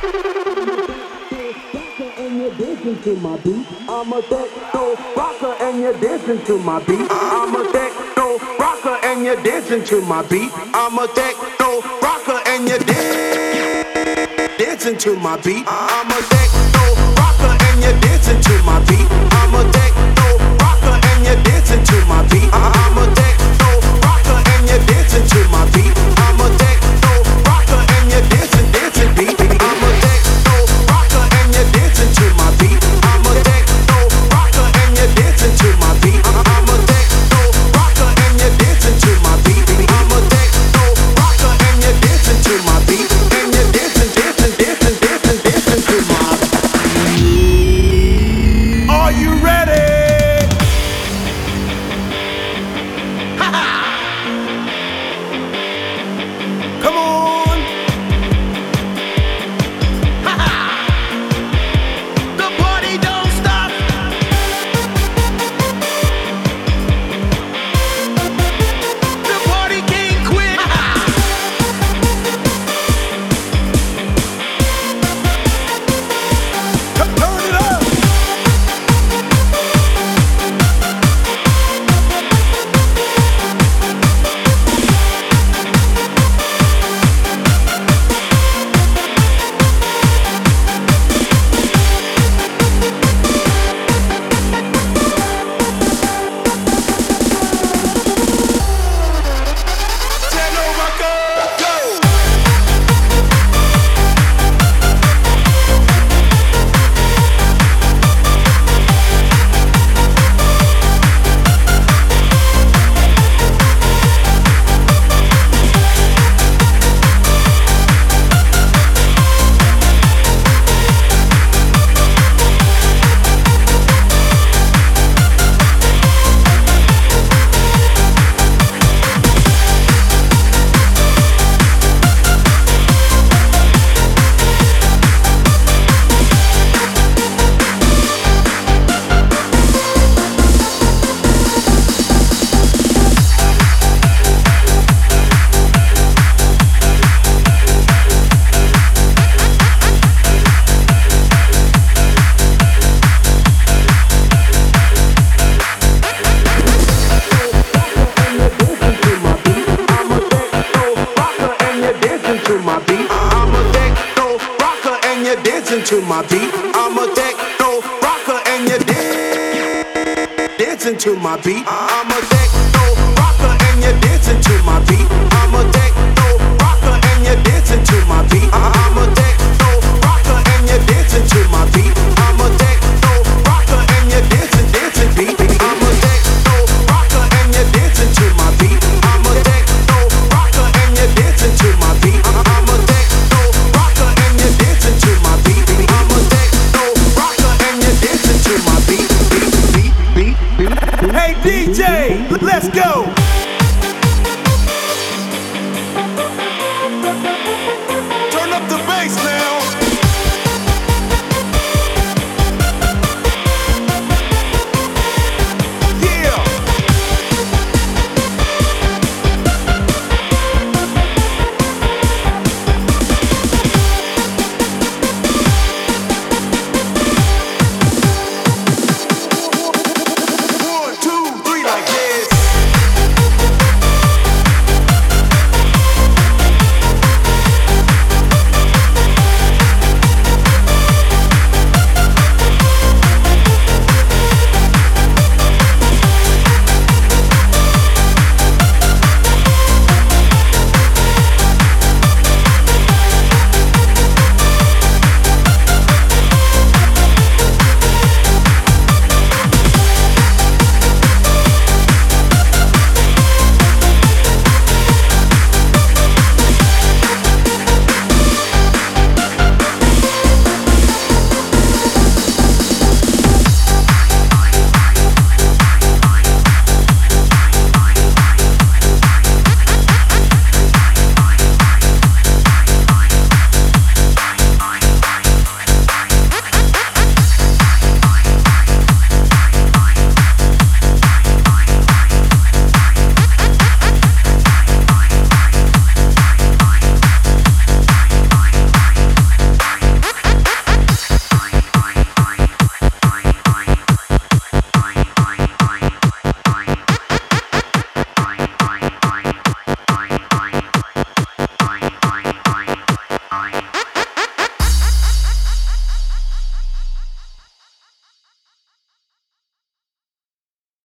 To my beat, I'm a techno rocker and you're dancing to my beat. I'm a techno rocker and you're dancing to my beat. I'm a techno rocker and you're dancing to my beat. I'm a techno rocker and you're dancing to my beat. I'm a techno rocker and you're dancing to my beat. I'm a techno rocker and you're dancing to my beat. I'm a techno rocker and you're dancing beat. I'm a techno rocker and you're dancing to my beat. I'm a techno rocker and you're dancing to my beat. I'm a techno rocker and you're dancing to my beat. I'm a techno rocker and you're dancing to my beat. And you're dancing to my beat. Are you ready? Come on. The party don't stop. The party can't quit. Turn it up. Techno rocker, go. To my beat, I'm a techno rocker and you're dancing to my beat. I'm a techno rocker and you're dancing to my beat. I'm a techno rocker and you're dancing to my beat. I'm a techno rocker and you're dancing to my beat. I'm a techno rocker and you're dancing beat. I'm a techno rocker and you're dancing to my beat. I'm a techno rocker and you're dancing to my beat. I'm a techno rocker and you're dancing to my beat. I'm a techno rocker and you're dancing to my beat. Hey DJ, let's go.